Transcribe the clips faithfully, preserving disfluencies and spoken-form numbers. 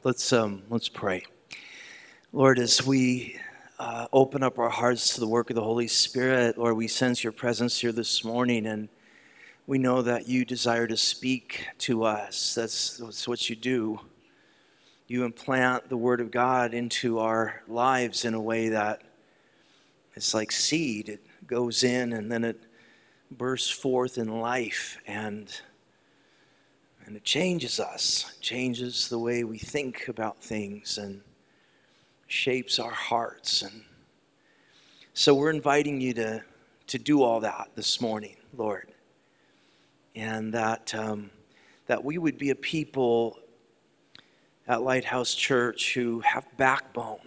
Let's um, let's pray. Lord, as we uh, open up our hearts to the work of the Holy Spirit, Lord, we sense your presence here this morning, and we know that you desire to speak to us. That's, that's what you do. You implant the Word of God into our lives in a way that it's like seed. It goes in and then it bursts forth in life, and And it changes us, it changes the way we think about things and shapes our hearts. And so we're inviting you to, to do all that this morning, Lord. And that, um, that we would be a people at Lighthouse Church who have backbone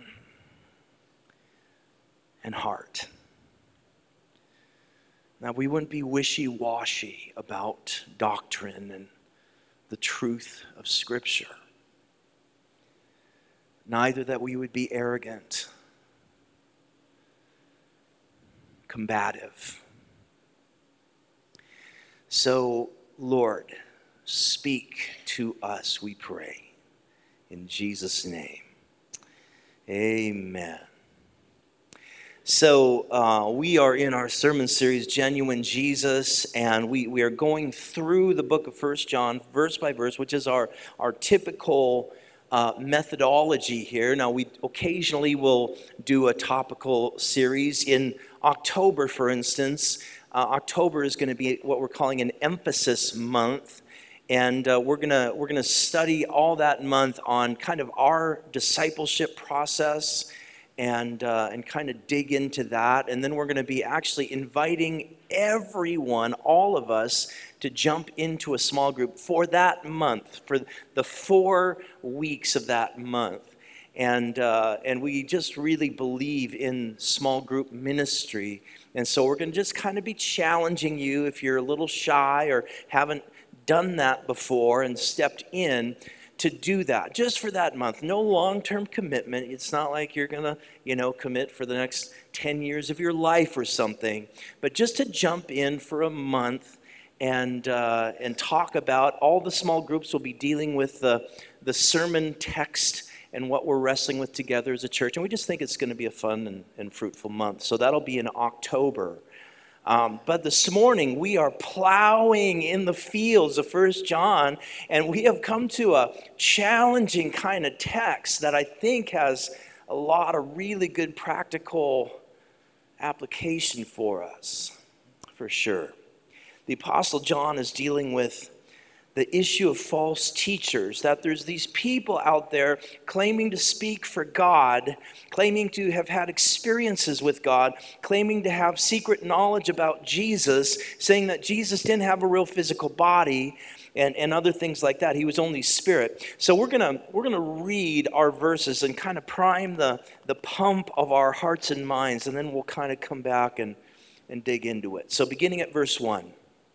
and heart. That we wouldn't be wishy-washy about doctrine and the truth of Scripture. Neither that we would be arrogant, combative. So, Lord, speak to us, we pray. In Jesus' name, amen. So uh, we are in our sermon series, Genuine Jesus, and we, we are going through the book of First John, verse by verse, which is our, our typical uh, methodology here. Now, we occasionally will do a topical series. In October, for instance, uh, October is going to be what we're calling an emphasis month, and uh, we're gonna we're gonna study all that month on kind of our discipleship process. And uh, and kind of dig into that. And then we're going to be actually inviting everyone, all of us, to jump into a small group for that month, for the four weeks of that month. And uh, and we just really believe in small group ministry. And so we're going to just kind of be challenging you if you're a little shy or haven't done that before and stepped in, to do that just for that month. No long-term commitment. It's not like you're gonna, you know, commit for the next ten years of your life or something, but just to jump in for a month and uh, and talk about all the small groups will be dealing with the the sermon text and what we're wrestling with together as a church. And we just think it's going to be a fun and, and fruitful month. So that'll be in October. Um, but this morning, we are plowing in the fields of First John, and we have come to a challenging kind of text that I think has a lot of really good practical application for us, for sure. The Apostle John is dealing with the issue of false teachers, that there's these people out there claiming to speak for God, claiming to have had experiences with God, claiming to have secret knowledge about Jesus, saying that Jesus didn't have a real physical body, and, and other things like that. He was only spirit. So we're gonna we're gonna read our verses and kind of prime the, the pump of our hearts and minds, and then we'll kind of come back and, and dig into it. So beginning at verse one.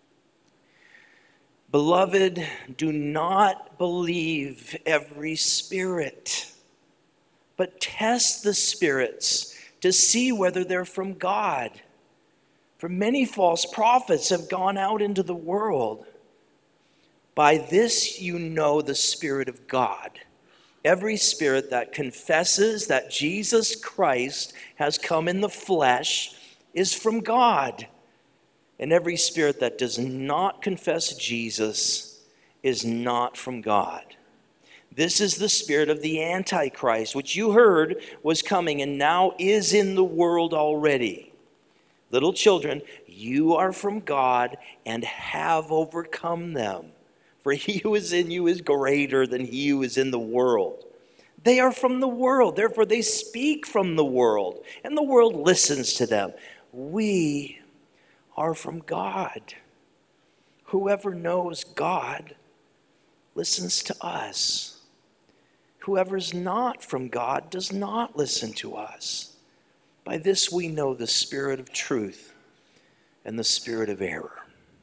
Beloved, do not believe every spirit, but test the spirits to see whether they're from God. For many false prophets have gone out into the world. By this you know the Spirit of God. Every spirit that confesses that Jesus Christ has come in the flesh is from God. And every spirit that does not confess Jesus is not from God. This is the spirit of the Antichrist, which you heard was coming and now is in the world already. Little children, you are from God and have overcome them. For he who is in you is greater than he who is in the world. They are from the world, therefore they speak from the world, and the world listens to them. We are from God. Whoever knows God listens to us. Whoever is not from God does not listen to us. By this we know the spirit of truth and the spirit of error.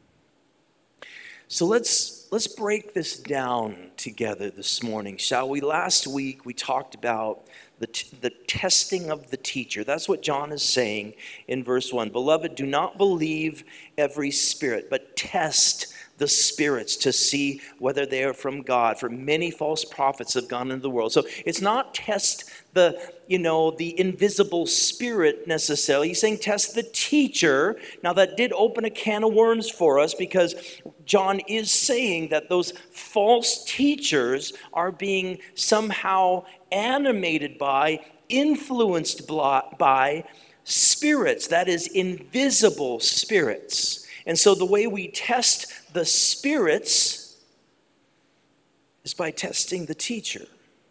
So let's let's break this down together this morning, shall we? Last week we talked about the, t- the testing of the teacher. That's what John is saying in verse one. Beloved, do not believe every spirit, but test the spirits to see whether they are from God. For many false prophets have gone into the world. So it's not test the, you know, the invisible spirit necessarily. He's saying test the teacher. Now that did open a can of worms for us, because John is saying that those false teachers are being somehow animated by, influenced by spirits, that is, invisible spirits. And so the way we test the spirits is by testing the teacher.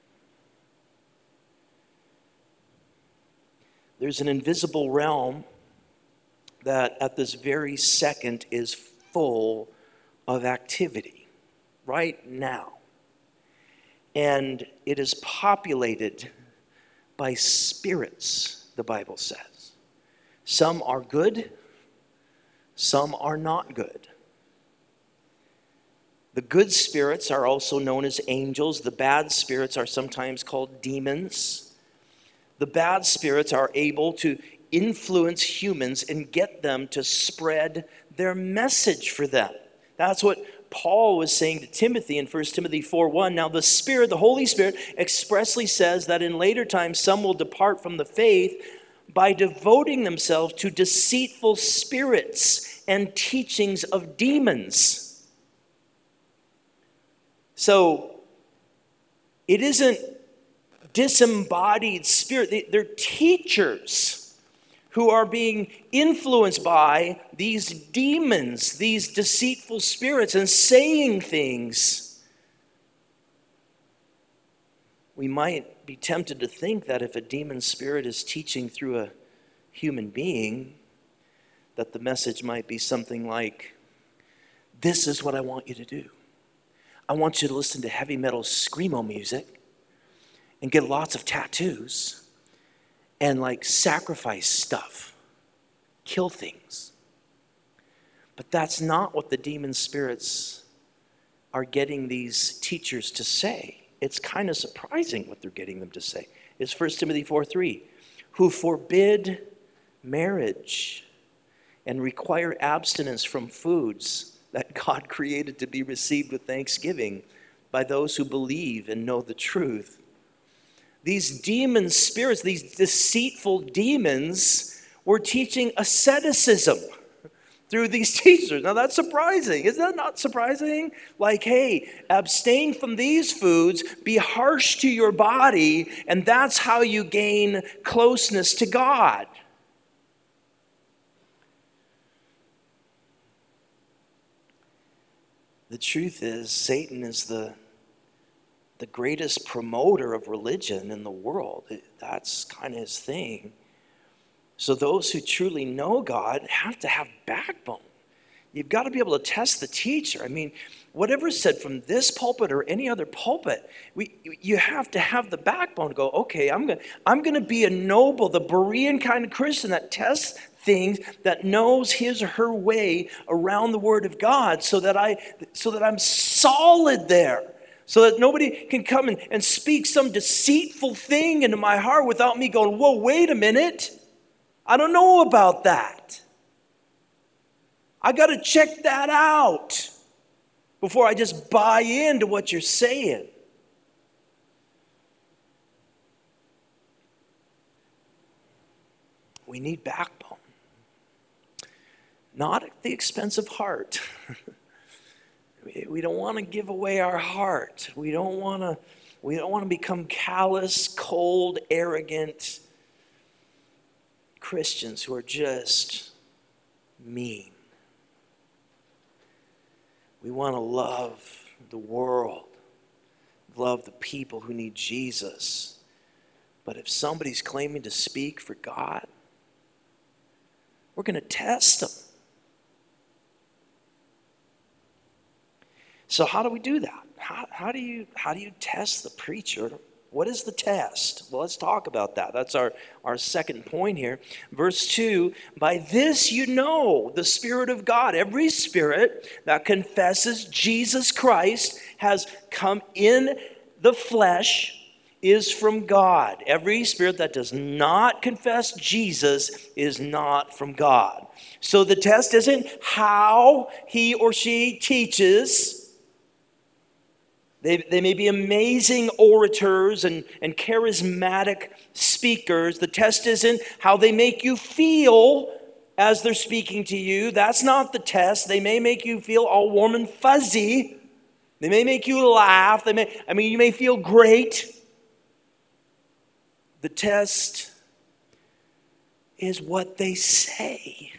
There's an invisible realm that at this very second is full of activity right now. And it is populated by spirits, the Bible says. Some are good, some are not good. The good spirits are also known as angels. The bad spirits are sometimes called demons. The bad spirits are able to influence humans and get them to spread their message for them. That's what Paul was saying to Timothy in First Timothy four one. Now the Spirit, the Holy Spirit, expressly says that in later times some will depart from the faith by devoting themselves to deceitful spirits and teachings of demons. So it isn't disembodied spirit. They're teachers who are being influenced by these demons, these deceitful spirits, and saying things. We might be tempted to think that if a demon spirit is teaching through a human being, that the message might be something like, this is what I want you to do. I want you to listen to heavy metal screamo music and get lots of tattoos and like sacrifice stuff, kill things. But that's not what the demon spirits are getting these teachers to say. It's kind of surprising what they're getting them to say. It's First Timothy four three, who forbid marriage and require abstinence from foods that God created to be received with thanksgiving by those who believe and know the truth. These demon spirits, these deceitful demons, were teaching asceticism through these teachers. Now that's surprising. Is that not surprising? Like, hey, abstain from these foods, be harsh to your body, and that's how you gain closeness to God. The truth is, Satan is the, the greatest promoter of religion in the world. It, that's kind of his thing. So those who truly know God have to have backbone. You've got to be able to test the teacher. I mean, whatever's said from this pulpit or any other pulpit, we, you have to have the backbone to go, okay, I'm going I'm going to be a noble, the Berean kind of Christian that tests things, that knows his or her way around the Word of God, so that, I, so that I'm solid there. So that nobody can come and, and speak some deceitful thing into my heart without me going, whoa, wait a minute. I don't know about that. I got to check that out before I just buy into what you're saying. We need backbone. Not at the expense of heart. We don't want to give away our heart. We don't want to, we don't want to become callous, cold, arrogant Christians who are just mean. We want to love the world, love the people who need Jesus. But if somebody's claiming to speak for God, we're going to test them. So how do we do that? How, how do you how do you test the preacher? What is the test? Well, let's talk about that. That's our, our second point here. Verse two, by this you know the Spirit of God. Every spirit that confesses Jesus Christ has come in the flesh is from God. Every spirit that does not confess Jesus is not from God. So the test isn't how he or she teaches. They, they may be amazing orators and, and charismatic speakers. The test isn't how they make you feel as they're speaking to you. That's not the test. They may make you feel all warm and fuzzy. They may make you laugh. They may, I mean, you may feel great. The test is what they say.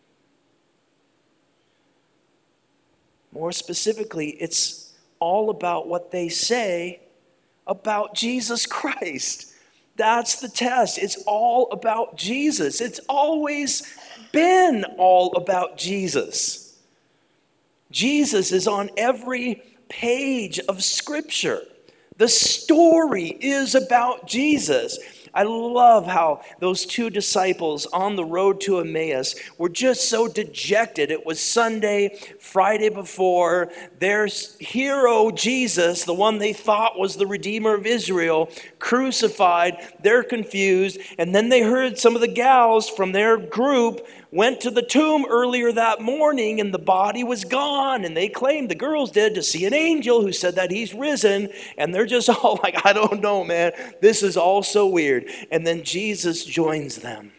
More specifically, it's all about what they say about Jesus Christ. That's the test. It's all about Jesus. It's always been all about Jesus. Jesus is on every page of Scripture. The story is about Jesus. I love how those two disciples on the road to Emmaus were just so dejected. It was Sunday, Friday before. Their hero, Jesus, the one they thought was the Redeemer of Israel, crucified. They're confused. And then they heard some of the gals from their group went to the tomb earlier that morning and the body was gone. And they claimed, the girls did, to see an angel who said that he's risen. And they're just all like, I don't know, man. This is all so weird. And then Jesus joins them.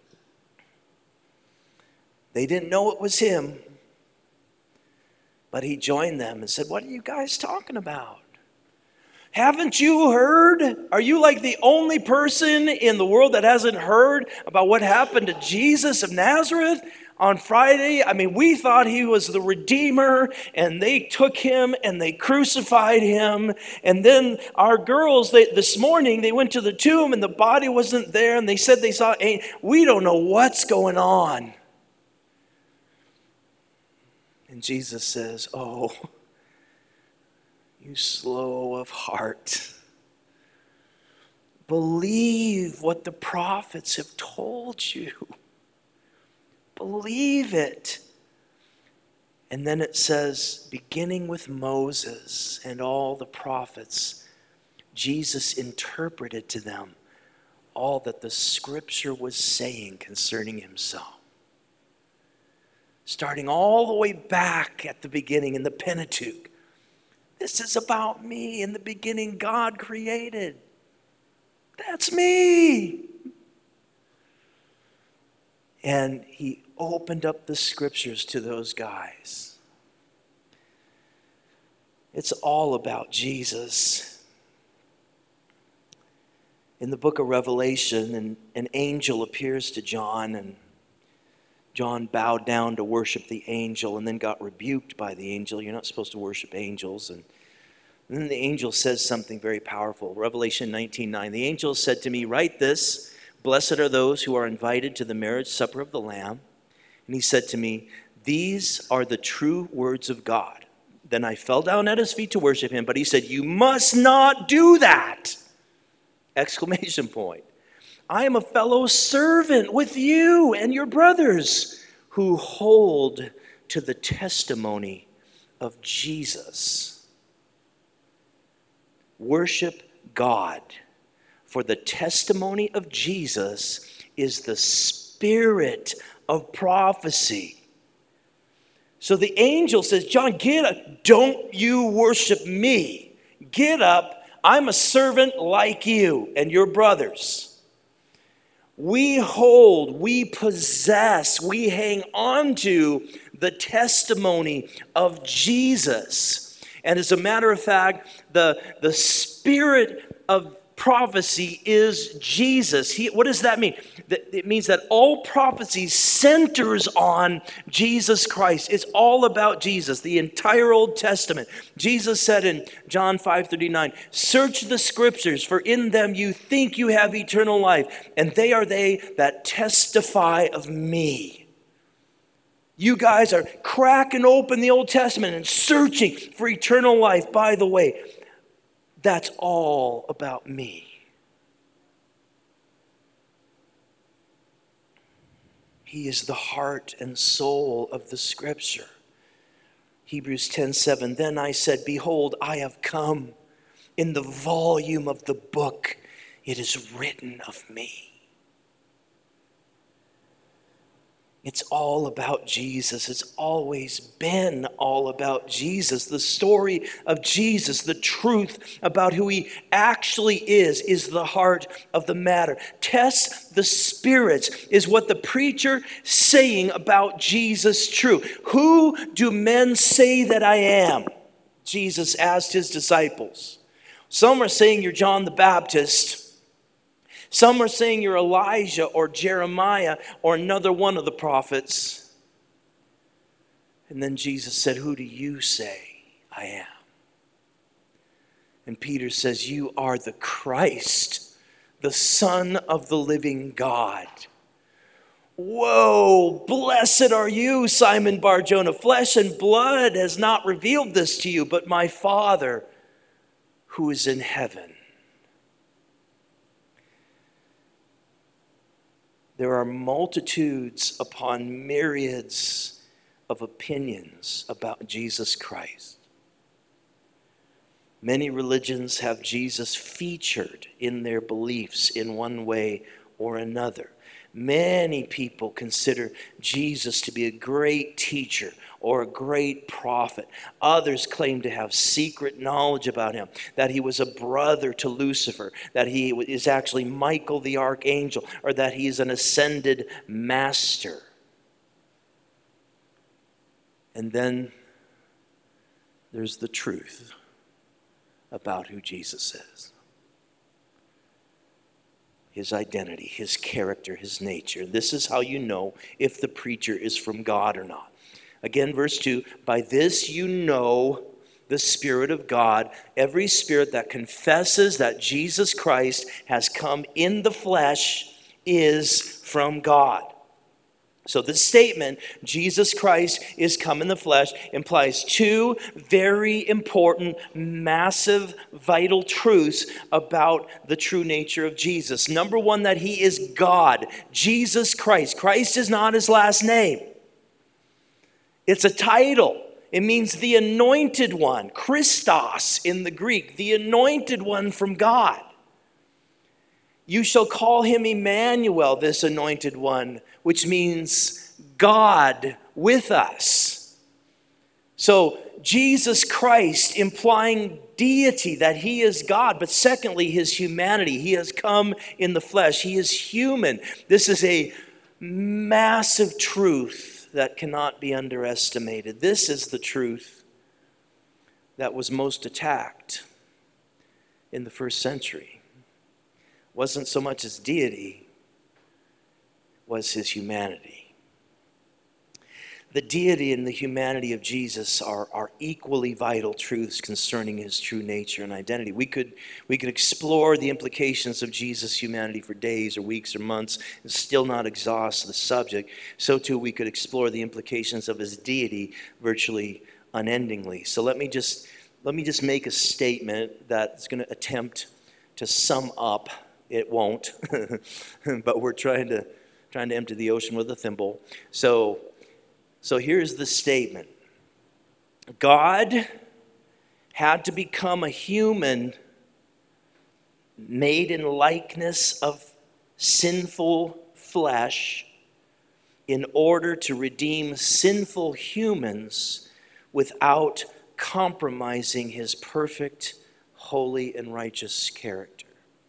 They didn't know it was him. But he joined them and said, what are you guys talking about? Haven't you heard? Are you like the only person in the world that hasn't heard about what happened to Jesus of Nazareth on Friday? I mean, we thought he was the Redeemer, and they took him and they crucified him. And then our girls, they, this morning, they went to the tomb and the body wasn't there, and they said they saw, we don't know what's going on. And Jesus says, oh, you slow of heart. Believe what the prophets have told you. Believe it. And then it says, beginning with Moses and all the prophets, Jesus interpreted to them all that the Scripture was saying concerning himself. Starting all the way back at the beginning in the Pentateuch. This is about me. In the beginning, God created. That's me. And he opened up the Scriptures to those guys. It's all about Jesus. In the book of Revelation, an, an angel appears to John, and John bowed down to worship the angel and then got rebuked by the angel. You're not supposed to worship angels. And then the angel says something very powerful. Revelation nineteen nine. The angel said to me, write this, blessed are those who are invited to the marriage supper of the Lamb. And he said to me, these are the true words of God. Then I fell down at his feet to worship him, but he said, you must not do that! Exclamation point. I am a fellow servant with you and your brothers who hold to the testimony of Jesus. Worship God, for the testimony of Jesus is the spirit of prophecy. So the angel says, John, get up. Don't you worship me. Get up. I'm a servant like you and your brothers. We hold, we possess, we hang on to the testimony of Jesus. And as a matter of fact, the, the spirit of prophecy is Jesus. He, what does that mean? It means that all prophecy centers on Jesus Christ. It's all about Jesus, the entire Old Testament. Jesus said in John five thirty-nine, search the Scriptures, for in them you think you have eternal life, and they are they that testify of me. You guys are cracking open the Old Testament and searching for eternal life. By the way, that's all about me. He is the heart and soul of the Scripture. Hebrews ten seven, then I said, behold, I have come. in the volume of the book, it is written of me. It's all about Jesus. It's always been all about Jesus. The story of Jesus, the truth about who he actually is, is the heart of the matter. Test the spirits is what the preacher saying about Jesus true. Who do men say that I am? Jesus asked his disciples. Some are saying you're John the Baptist. Some are saying you're Elijah or Jeremiah or another one of the prophets. And then Jesus said, who do you say I am? And Peter says, you are the Christ, the Son of the living God. Whoa, blessed are you, Simon Bar-Jonah. Flesh and blood has not revealed this to you, but my Father who is in heaven. There are multitudes upon myriads of opinions about Jesus Christ. Many religions have Jesus featured in their beliefs in one way or another. Many people consider Jesus to be a great teacher or a great prophet. Others claim to have secret knowledge about him, that he was a brother to Lucifer, that he is actually Michael the archangel, or that he is an ascended master. And then there's the truth about who Jesus is. His identity, his character, his nature. This is how you know if the preacher is from God or not. Again, verse two, by this you know the Spirit of God. Every spirit that confesses that Jesus Christ has come in the flesh is from God. So this statement, Jesus Christ is come in the flesh, implies two very important, massive, vital truths about the true nature of Jesus. Number one, that he is God. Jesus Christ. Christ is not his last name. It's a title. It means the anointed one. Christos in the Greek, the anointed one from God. You shall call him Emmanuel, this anointed one, which means God with us. So Jesus Christ implying deity, that he is God, but secondly, his humanity. He has come in the flesh. He is human. This is a massive truth that cannot be underestimated. This is the truth that was most attacked in the first century. Wasn't so much his deity, was his humanity. The deity and the humanity of Jesus are, are equally vital truths concerning his true nature and identity. We could, we could explore the implications of Jesus' humanity for days or weeks or months and still not exhaust the subject. So too we could explore the implications of his deity virtually unendingly. So let me just, let me just make a statement that's going to attempt to sum up. It won't, but we're trying to trying to empty the ocean with a thimble. So, so here's the statement. God had to become a human made in likeness of sinful flesh in order to redeem sinful humans without compromising his perfect, holy, and righteous character.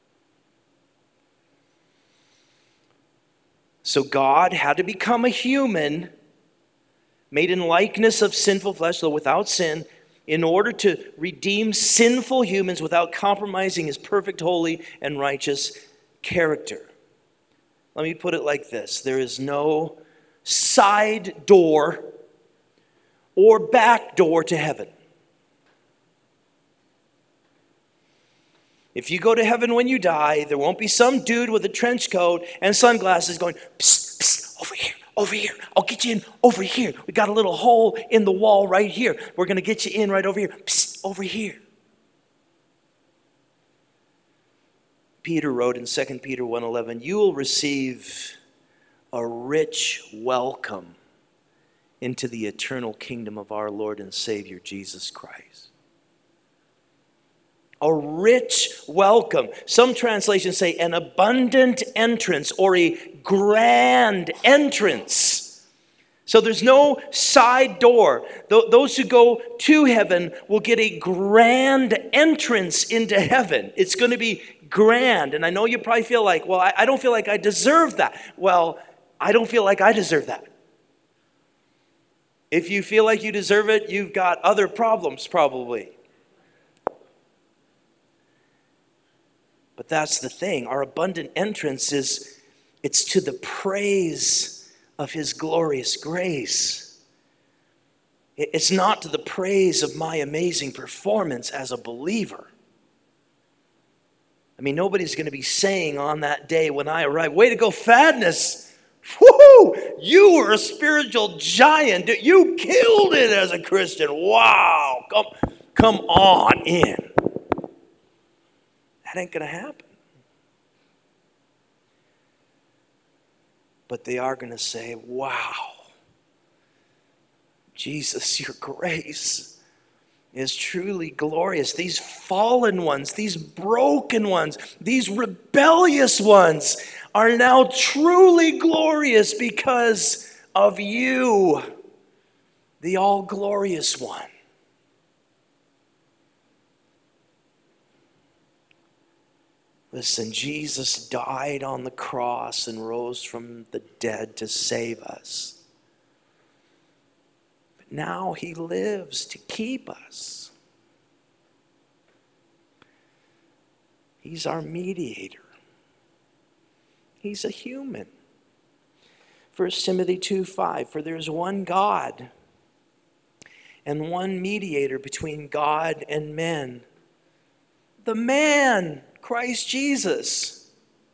So God had to become a human made in likeness of sinful flesh, though without sin, in order to redeem sinful humans without compromising his perfect, holy, and righteous character. Let me put it like this. There is no side door or back door to heaven. If you go to heaven when you die, there won't be some dude with a trench coat and sunglasses going, psst, psst, over here, over here. I'll get you in over here. We got a little hole in the wall right here. We're going to get you in right over here. Psst, over here. Peter wrote in Second Peter one eleven, you will receive a rich welcome into the eternal kingdom of our Lord and Savior, Jesus Christ. A rich welcome. Some translations say an abundant entrance or a grand entrance. So there's no side door. Those who go to heaven will get a grand entrance into heaven. It's going to be grand. And I know you probably feel like, well, I don't feel like I deserve that. Well, I don't feel like I deserve that. If you feel like you deserve it, you've got other problems probably. But that's the thing. Our abundant entrance is, it's to the praise of his glorious grace. It's not to the praise of my amazing performance as a believer. I mean, nobody's going to be saying on that day when I arrive, way to go, Fadness. Woohoo! You were a spiritual giant. You killed it as a Christian. Wow. Come, come on in. That ain't going to happen. But they are going to say, wow, Jesus, your grace is truly glorious. These fallen ones, these broken ones, these rebellious ones are now truly glorious because of you, the all-glorious one. Listen, Jesus died on the cross and rose from the dead to save us. But now he lives to keep us. He's our mediator. He's a human. First Timothy two five, for there is one God and one mediator between God and men, the man, Christ Jesus.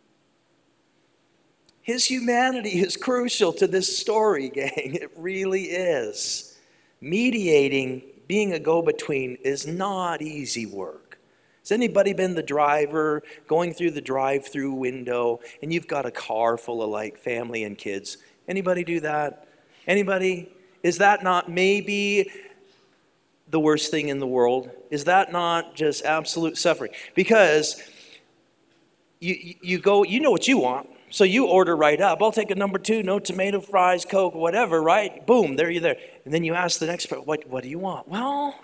His humanity is crucial to this story, gang. It really is. Mediating, being a go-between, is not easy work. Has anybody been the driver going through the drive-through window and you've got a car full of like family and kids? Anybody do that? Anybody? Is that not maybe the worst thing in the world? Is that not just absolute suffering? Because You, you go, you know what you want, so you order right up. I'll take a number two, no tomato, fries, Coke, whatever, right? Boom, there you're there. And then you ask the next person, what, what do you want? Well,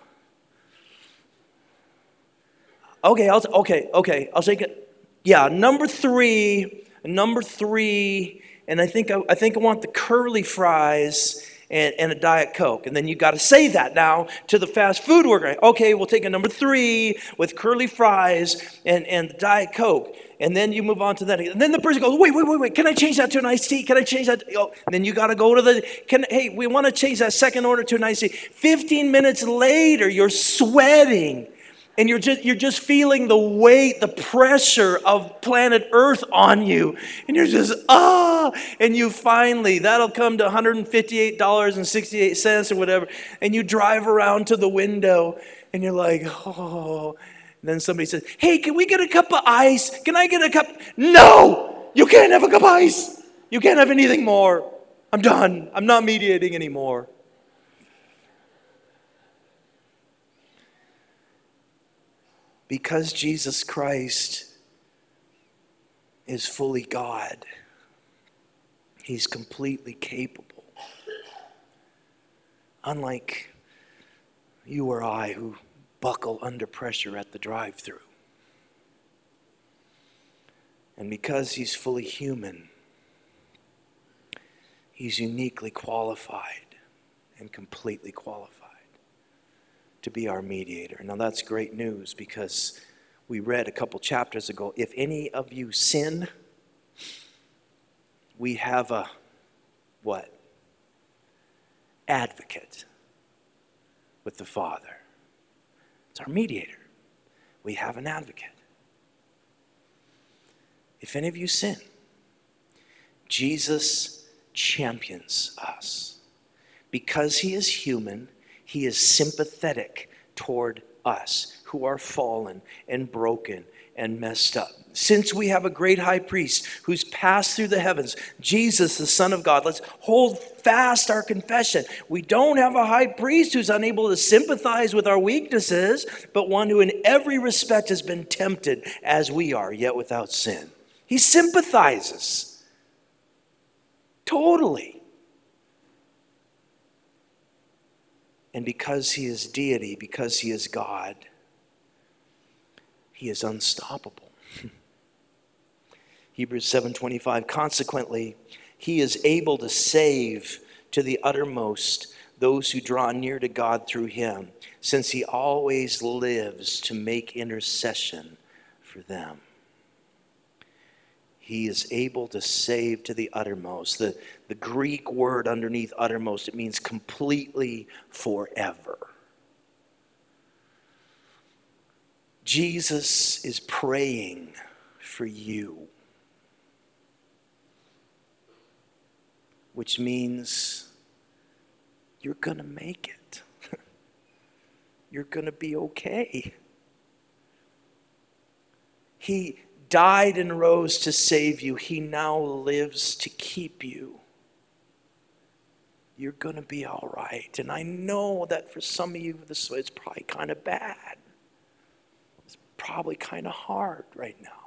okay, I'll, okay, okay, I'll take it. Yeah, number three, number three, and I think I, I think I want the curly fries and, and a Diet Coke. And then you got to say that now to the fast food worker. Okay, we'll take a number three with curly fries and, and the Diet Coke. And then you move on to that. And then the person goes, wait, wait, wait, wait. Can I change that to an iced tea? Can I change that? Oh, and then you got to go to the, can, hey, we want to change that second order to an iced tea. fifteen minutes later, you're sweating. And you're just, you're just feeling the weight, the pressure of planet Earth on you. And you're just, ah. And you finally, that'll come to one hundred fifty-eight dollars and sixty-eight cents or whatever. And you drive around to the window. And you're like, oh. And then somebody says, hey, can we get a cup of ice? Can I get a cup? No, you can't have a cup of ice. You can't have anything more. I'm done. I'm not mediating anymore. Because Jesus Christ is fully God, he's completely capable. Unlike you or I who buckle under pressure at the drive-thru. And because he's fully human, he's uniquely qualified and completely qualified to be our mediator. Now that's great news because we read a couple chapters ago, if any of you sin, we have a, what? Advocate with the Father. It's our mediator. We have an advocate. If any of you sin, Jesus champions us. Because he is human, he is sympathetic toward us who are fallen and broken and messed up. Since we have a great high priest who's passed through the heavens, Jesus, the Son of God, let's hold fast our confession. We don't have a high priest who's unable to sympathize with our weaknesses, but one who in every respect has been tempted as we are, yet without sin. He sympathizes totally. And because he is deity, because he is God, he is unstoppable. Hebrews seven twenty-five, consequently, he is able to save to the uttermost those who draw near to God through him, since he always lives to make intercession for them. He is able to save to the uttermost. The, the Greek word underneath uttermost, it means completely forever. Jesus is praying for you, which means you're going to make it. You're going to be okay. He died and rose to save you. He now lives to keep you. You're going to be all right. And I know that for some of you, this is probably kind of bad. It's probably kind of hard right now.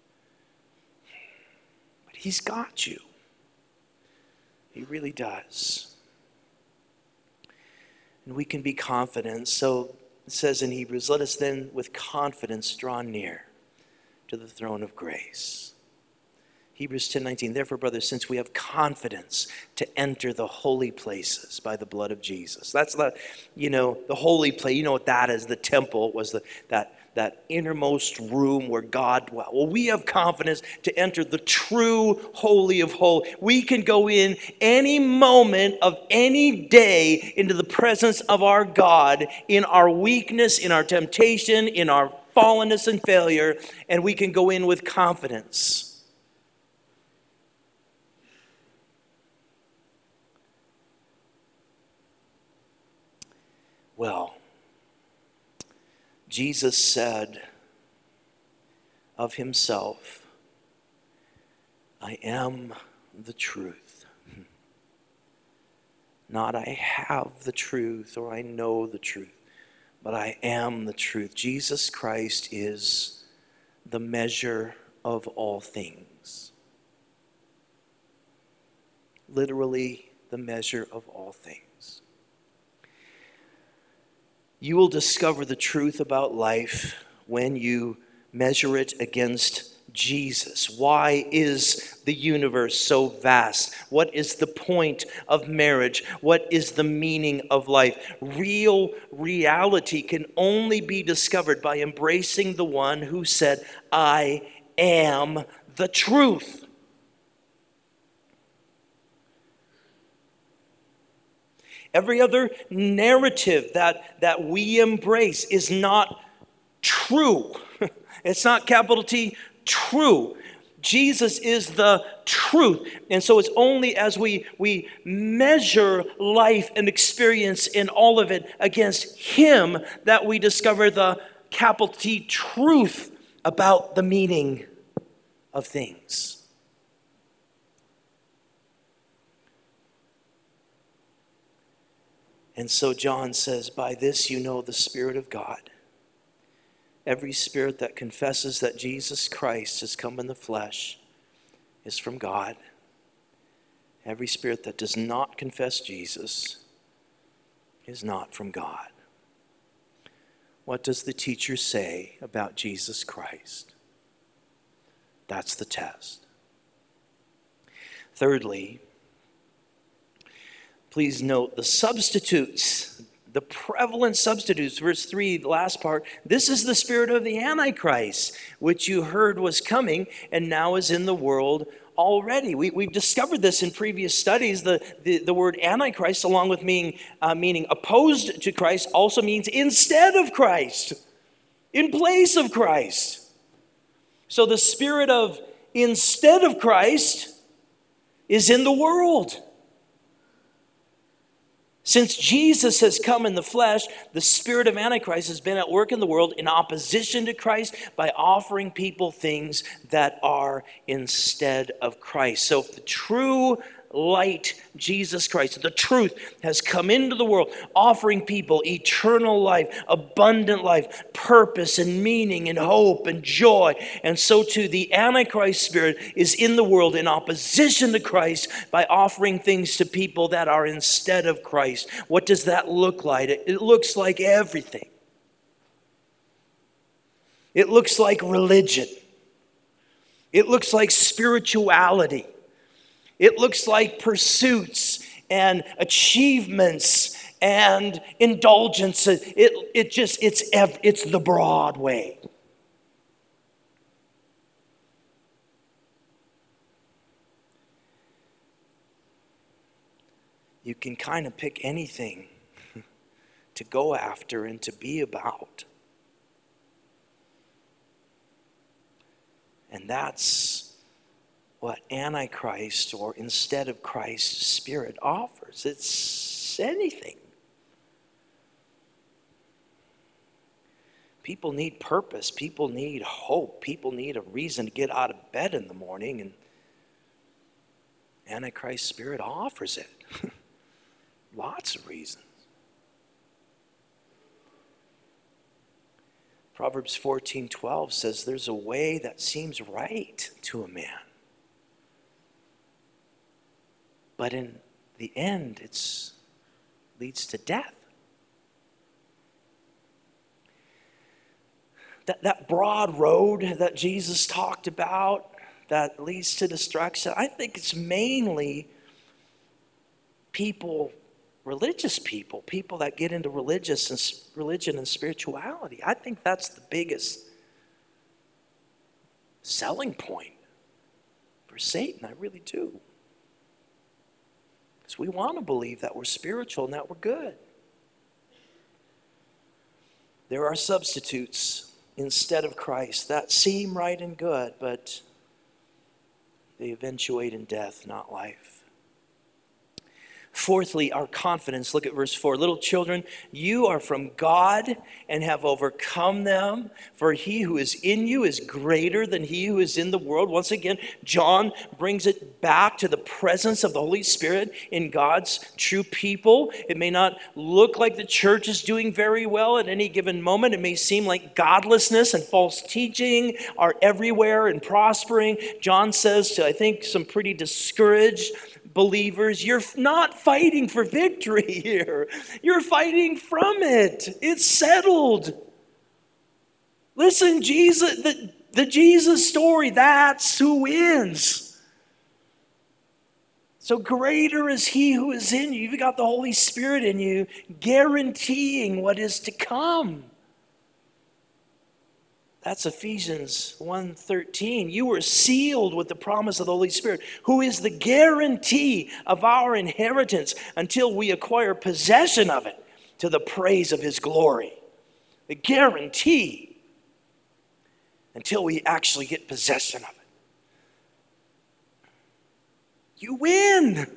But he's got you. He really does. And we can be confident. So it says in Hebrews, let us then with confidence draw near to the throne of grace. Hebrews ten nineteen, therefore, brothers, since we have confidence to enter the holy places by the blood of Jesus. That's the, you know, the holy place. You know what that is? The temple was the that that innermost room where God dwelt. Well, we have confidence to enter the true holy of holies. We can go in any moment of any day into the presence of our God in our weakness, in our temptation, in our fallenness and failure, and we can go in with confidence. Well, Jesus said of himself, I am the truth. Not I have the truth or I know the truth, but I am the truth. Jesus Christ is the measure of all things. Literally, the measure of all things. You will discover the truth about life when you measure it against Jesus. Why is the universe so vast? What is the point of marriage? What is the meaning of life? Real reality can only be discovered by embracing the one who said, I am the truth. Every other narrative that, that we embrace is not true. It's not capital T, true. Jesus is the truth. And so it's only as we, we measure life and experience in all of it against him that we discover the capital T truth about the meaning of things. And so John says, by this you know the Spirit of God. Every spirit that confesses that Jesus Christ has come in the flesh is from God. Every spirit that does not confess Jesus is not from God. What does the teacher say about Jesus Christ? That's the test. Thirdly, please note the substitutes, the prevalent substitutes. Verse three, the last part. This is the spirit of the Antichrist, which you heard was coming and now is in the world already. We, we've discovered this in previous studies. The, the, the word Antichrist, along with meaning, uh, meaning opposed to Christ, also means instead of Christ, in place of Christ. So the spirit of instead of Christ is in the world. Since Jesus has come in the flesh, the spirit of Antichrist has been at work in the world in opposition to Christ by offering people things that are instead of Christ. So if the true light, Jesus Christ, the truth, has come into the world, offering people eternal life, abundant life, purpose and meaning and hope and joy. And so too, the Antichrist spirit is in the world in opposition to Christ by offering things to people that are instead of Christ. What does that look like? It looks like everything. It looks like religion. It looks like spirituality. It looks like pursuits and achievements and indulgences. It, it just, it's, it's the broad way. You can kind of pick anything to go after and to be about. And that's what Antichrist, or instead of Christ's spirit, offers. It's anything. People need purpose. People need hope. People need a reason to get out of bed in the morning, and Antichrist's spirit offers it. Lots of reasons. Proverbs fourteen twelve says there's a way that seems right to a man, but in the end, it leads to death. That, that broad road that Jesus talked about that leads to destruction, I think it's mainly people, religious people, people that get into religious and religion and spirituality. I think that's the biggest selling point for Satan. I really do. Because we want to believe that we're spiritual and that we're good. There are substitutes instead of Christ that seem right and good, but they eventuate in death, not life. Fourthly, our confidence. Look at verse four. Little children, you are from God and have overcome them, for he who is in you is greater than he who is in the world. Once again, John brings it back to the presence of the Holy Spirit in God's true people. It may not look like the church is doing very well at any given moment. It may seem like godlessness and false teaching are everywhere and prospering. John says to, I think, some pretty discouraged believers, you're not fighting for victory here. You're fighting from it. It's settled. Listen, Jesus, the, the Jesus story, that's who wins. So greater is he who is in you. You've got the Holy Spirit in you, guaranteeing what is to come. That's Ephesians one thirteen. You were sealed with the promise of the Holy Spirit, who is the guarantee of our inheritance until we acquire possession of it to the praise of his glory. The guarantee until we actually get possession of it. You win.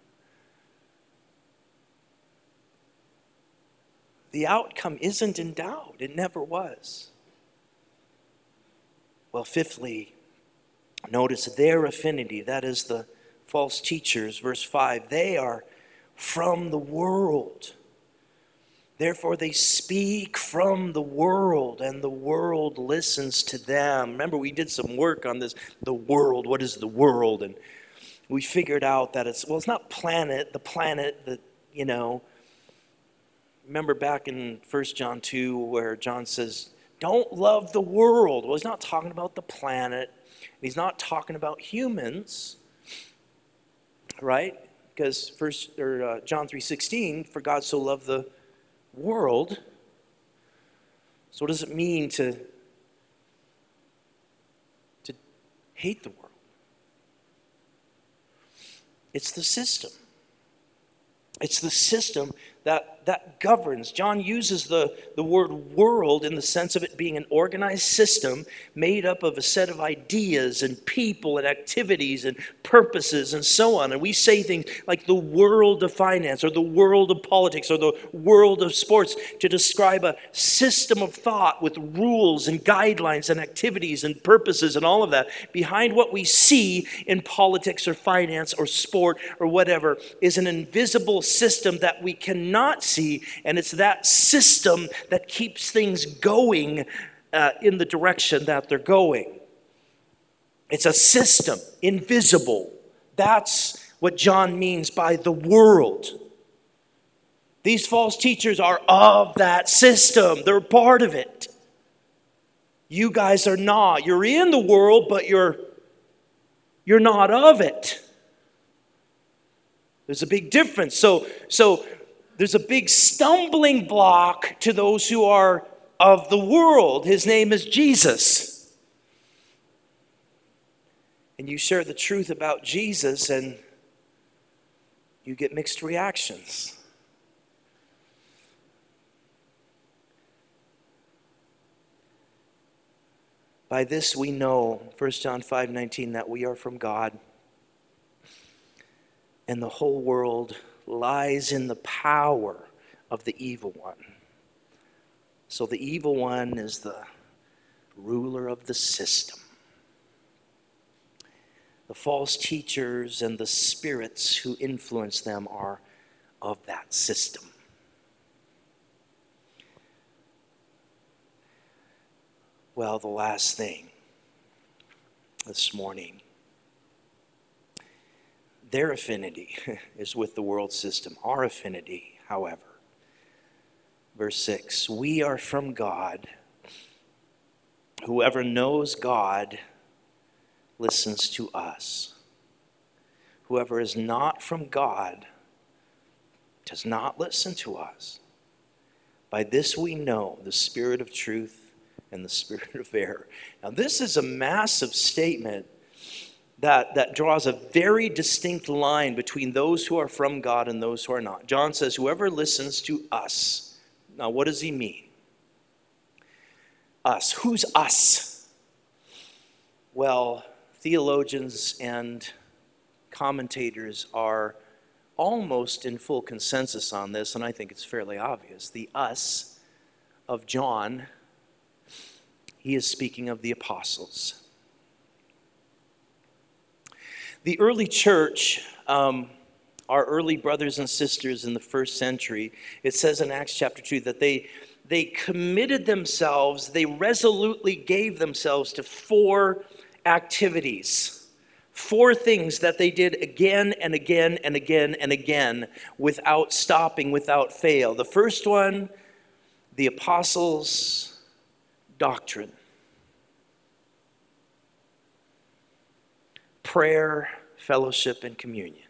The outcome isn't in doubt. It never was. Well, fifthly, notice their affinity. That is the false teachers. Verse five, they are from the world. Therefore, they speak from the world, and the world listens to them. Remember, we did some work on this, the world. What is the world? And we figured out that it's, well, it's not planet, the planet that, you know. Remember back in First John two where John says, don't love the world. Well, he's not talking about the planet. He's not talking about humans, right? Because first or uh, John three sixteen, for God so loved the world. So what does it mean to, to hate the world? It's the system. It's the system that, that governs. John uses the, the word world in the sense of it being an organized system made up of a set of ideas and people and activities and purposes and so on. And we say things like the world of finance or the world of politics or the world of sports to describe a system of thought with rules and guidelines and activities and purposes and all of that. Behind what we see in politics or finance or sport or whatever is an invisible system that we cannot not see, and it's that system that keeps things going uh, in the direction that they're going. It's a system, invisible. That's what John means by the world. These false teachers are of that system. They're part of it. You guys are not. You're in the world, but you're, you're not of it. There's a big difference. So, so there's a big stumbling block to those who are of the world. His name is Jesus. And you share the truth about Jesus and you get mixed reactions. By this we know, First John five nineteen, that we are from God, and the whole world lies in the power of the evil one. So the evil one is the ruler of the system. The false teachers and the spirits who influence them are of that system. Well, the last thing this morning. Their affinity is with the world system. Our affinity, however. Verse six, we are from God. Whoever knows God listens to us. Whoever is not from God does not listen to us. By this we know the spirit of truth and the spirit of error. Now this is a massive statement That, that draws a very distinct line between those who are from God and those who are not. John says, whoever listens to us. Now, what does he mean? Us. Who's us? Well, theologians and commentators are almost in full consensus on this, and I think it's fairly obvious. The us of John, he is speaking of the apostles. The early church, um, our early brothers and sisters in the first century, it says in Acts chapter two that they, they committed themselves, they resolutely gave themselves to four activities, four things that they did again and again and again and again without stopping, without fail. The first one, the apostles' doctrine. Prayer, fellowship, and communion.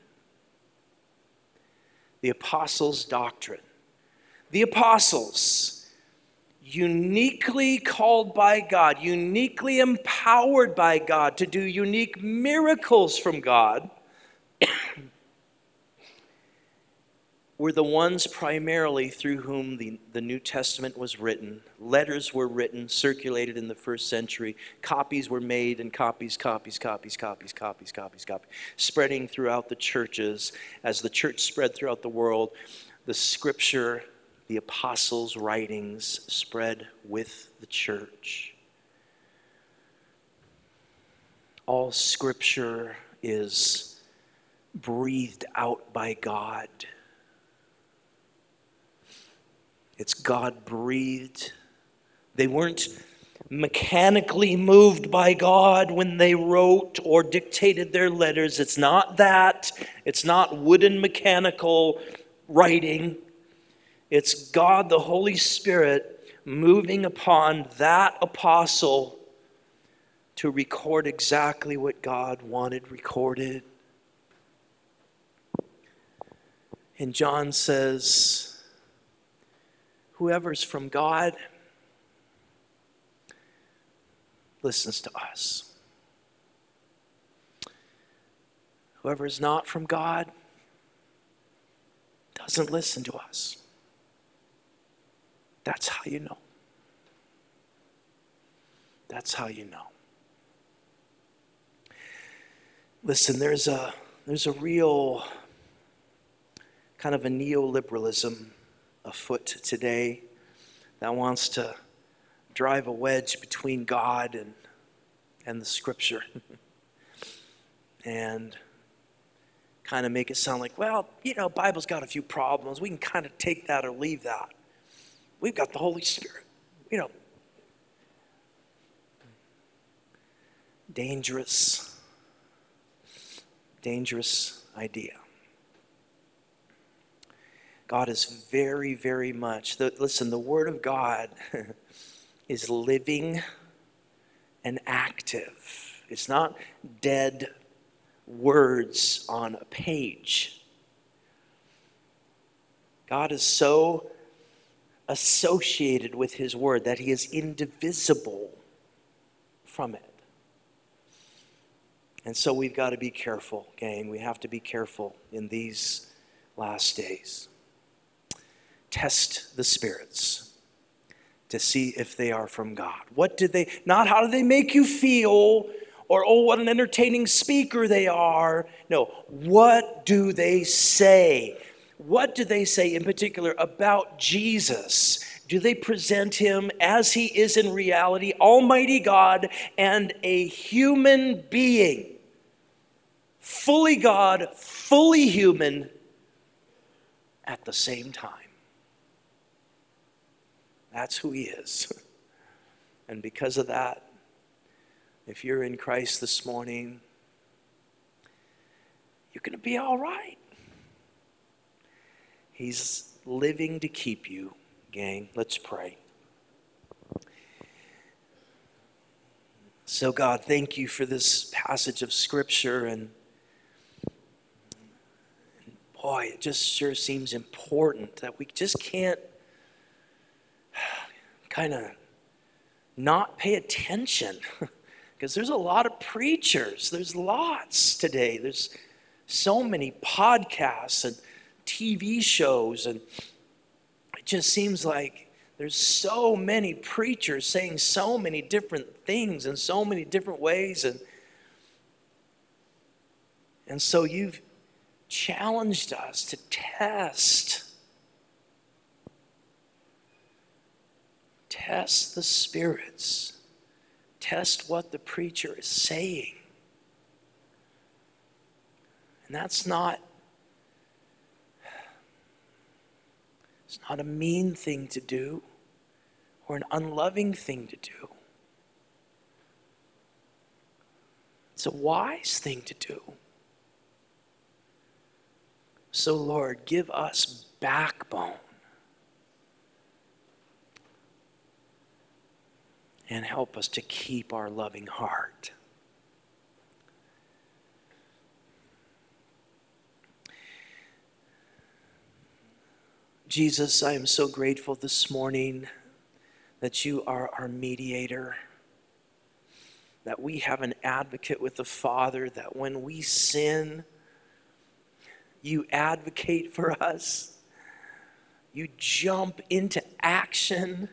The apostles' doctrine. The apostles, uniquely called by God, uniquely empowered by God to do unique miracles from God, were the ones primarily through whom the, the New Testament was written. Letters were written, circulated in the first century. Copies were made, and copies, copies, copies, copies, copies, copies, copies, spreading throughout the churches. As the church spread throughout the world, the scripture, the apostles' writings spread with the church. All scripture is breathed out by God. It's God-breathed. They weren't mechanically moved by God when they wrote or dictated their letters. It's not that. It's not wooden mechanical writing. It's God, the Holy Spirit, moving upon that apostle to record exactly what God wanted recorded. And John says, whoever's from God listens to us. Whoever is not from God doesn't listen to us. That's how you know. That's how you know. Listen, there's a there's a real kind of a neoliberalism afoot today that wants to drive a wedge between God and and the Scripture, and kind of make it sound like, well, you know, Bible's got a few problems. We can kind of take that or leave that. We've got the Holy Spirit. You know, dangerous, dangerous idea. God is very, very much, the, listen, the Word of God is living and active. It's not dead words on a page. God is so associated with His Word that He is indivisible from it. And so we've got to be careful, gang. We have to be careful in these last days. Test the spirits to see if they are from God. What did they, not how do they make you feel, or oh, what an entertaining speaker they are. No, what do they say? What do they say in particular about Jesus? Do they present Him as He is in reality, Almighty God and a human being? Fully God, fully human at the same time. That's who He is. And because of that, if you're in Christ this morning, you're going to be all right. He's living to keep you, gang. Let's pray. So God, thank you for this passage of Scripture, and boy, it just sure seems important that we just can't kind of not pay attention. Because there's a lot of preachers. There's lots today. There's so many podcasts and T V shows. And it just seems like there's so many preachers saying so many different things in so many different ways. And, and so you've challenged us to test. Test the spirits. Test what the preacher is saying. And that's not, it's not a mean thing to do or an unloving thing to do. It's a wise thing to do. So Lord, give us backbone. And help us to keep our loving heart. Jesus, I am so grateful this morning that you are our mediator, that we have an advocate with the Father, that when we sin, you advocate for us. You jump into action.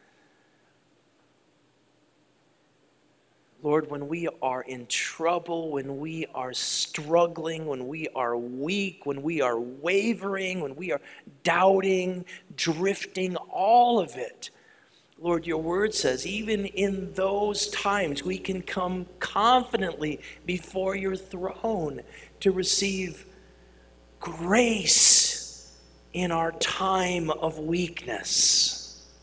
Lord, when we are in trouble, when we are struggling, when we are weak, when we are wavering, when we are doubting, drifting, all of it, Lord, your word says, even in those times, we can come confidently before your throne to receive grace in our time of weakness.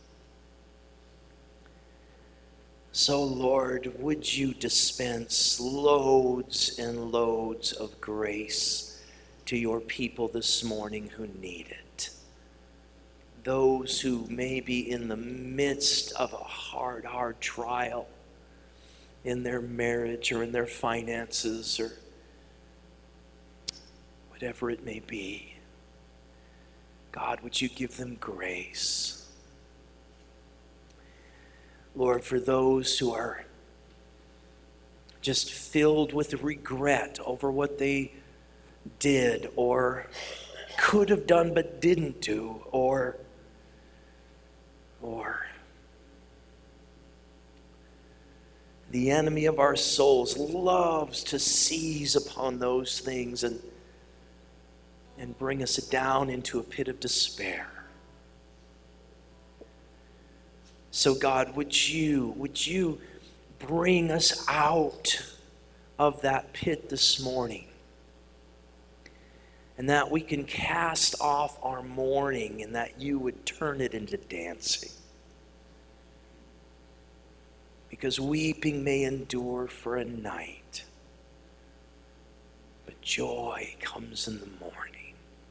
So, Lord, would you dispense loads and loads of grace to your people this morning who need it. Those who may be in the midst of a hard, hard trial in their marriage or in their finances or whatever it may be. God, would you give them grace? Lord, for those who are just filled with regret over what they did or could have done but didn't do, or more. The enemy of our souls loves to seize upon those things and, and bring us down into a pit of despair. So God, would you, would you bring us out of that pit this morning, and that we can cast off our mourning, and that you would turn it into dancing. Because weeping may endure for a night, but joy comes in the morning.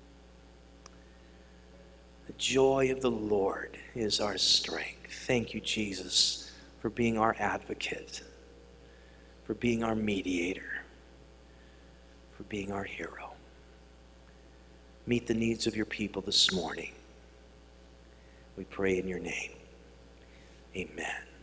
The joy of the Lord is our strength. Thank you, Jesus, for being our advocate, for being our mediator, for being our hero. Meet the needs of your people this morning. We pray in your name. Amen.